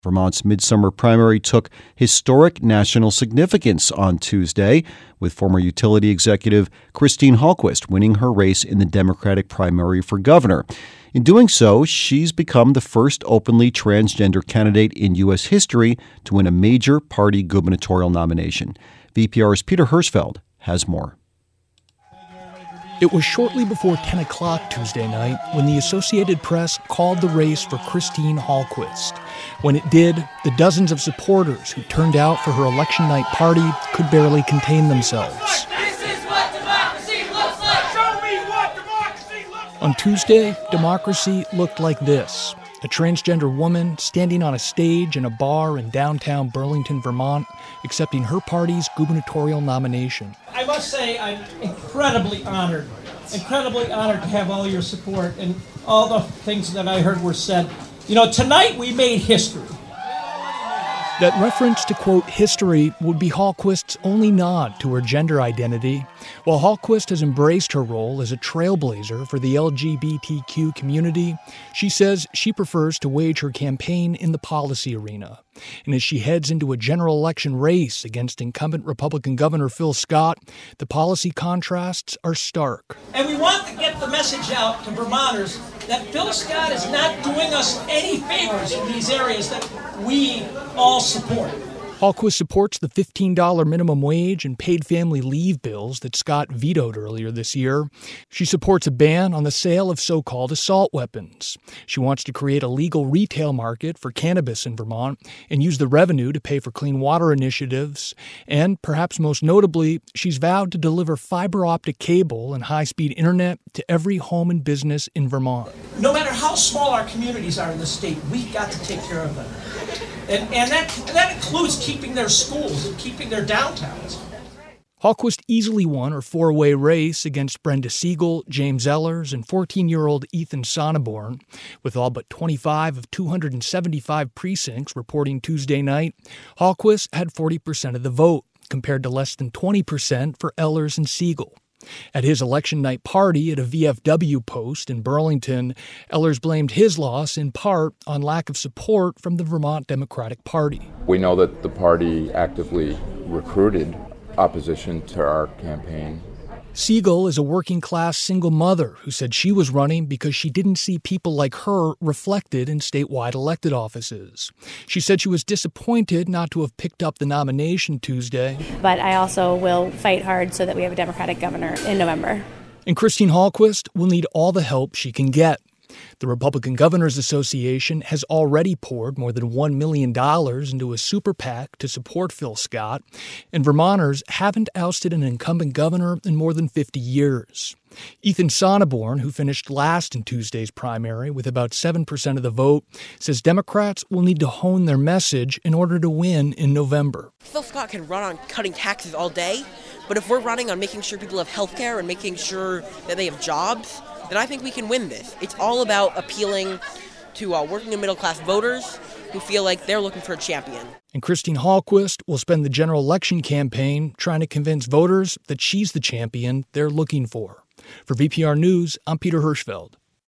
Vermont's midsummer primary took historic national significance on Tuesday, with former utility executive Christine Hallquist winning her race in the Democratic primary for governor. In doing so, she's become the first openly transgender candidate in U.S. history to win a major party gubernatorial nomination. VPR's Peter Hirschfeld has more. It was shortly before 10 o'clock Tuesday night when the Associated Press called the race for Christine Hallquist. When it did, the dozens of supporters who turned out for her election night party could barely contain themselves. This is what democracy looks like! Show me what democracy looks like! On Tuesday, democracy looked like this. A transgender woman standing on a stage in a bar in downtown Burlington, Vermont, accepting her party's gubernatorial nomination. I must say I'm incredibly honored to have all your support and all the things that I heard were said. You know, tonight we made history. That reference to, quote, history would be Hallquist's only nod to her gender identity. While Hallquist has embraced her role as a trailblazer for the LGBTQ community, she says she prefers to wage her campaign in the policy arena. And as she heads into a general election race against incumbent Republican Governor Phil Scott, the policy contrasts are stark. And we want to get the message out to Vermonters that Phil Scott is not doing us any favors in these areas that we all support. Hallquist supports the $15 minimum wage and paid family leave bills that Scott vetoed earlier this year. She supports a ban on the sale of so-called assault weapons. She wants to create a legal retail market for cannabis in Vermont and use the revenue to pay for clean water initiatives. And perhaps most notably, she's vowed to deliver fiber optic cable and high-speed internet to every home and business in Vermont. No matter how small our communities are in the state, we've got to take care of them. And that includes keeping their schools and keeping their downtowns. Hallquist easily won her four-way race against Brenda Siegel, James Ellers, and 14-year-old Ethan Sonneborn. With all but 25 of 275 precincts reporting Tuesday night, Hallquist had 40% of the vote, compared to less than 20% for Ellers and Siegel. At his election night party at a VFW post in Burlington, Ellers blamed his loss in part on lack of support from the Vermont Democratic Party. We know that the party actively recruited opposition to our campaign. Siegel is a working-class single mother who said she was running because she didn't see people like her reflected in statewide elected offices. She said she was disappointed not to have picked up the nomination Tuesday. But I also will fight hard so that we have a Democratic governor in November. And Christine Hallquist will need all the help she can get. The Republican Governors Association has already poured more than $1 million into a super PAC to support Phil Scott, and Vermonters haven't ousted an incumbent governor in more than 50 years. Ethan Sonneborn, who finished last in Tuesday's primary with about 7% of the vote, says Democrats will need to hone their message in order to win in November. Phil Scott can run on cutting taxes all day, but if we're running on making sure people have health care and making sure that they have jobs, then I think we can win this. It's all about appealing to working and middle-class voters who feel like they're looking for a champion. And Christine Hallquist will spend the general election campaign trying to convince voters that she's the champion they're looking for. For VPR News, I'm Peter Hirschfeld.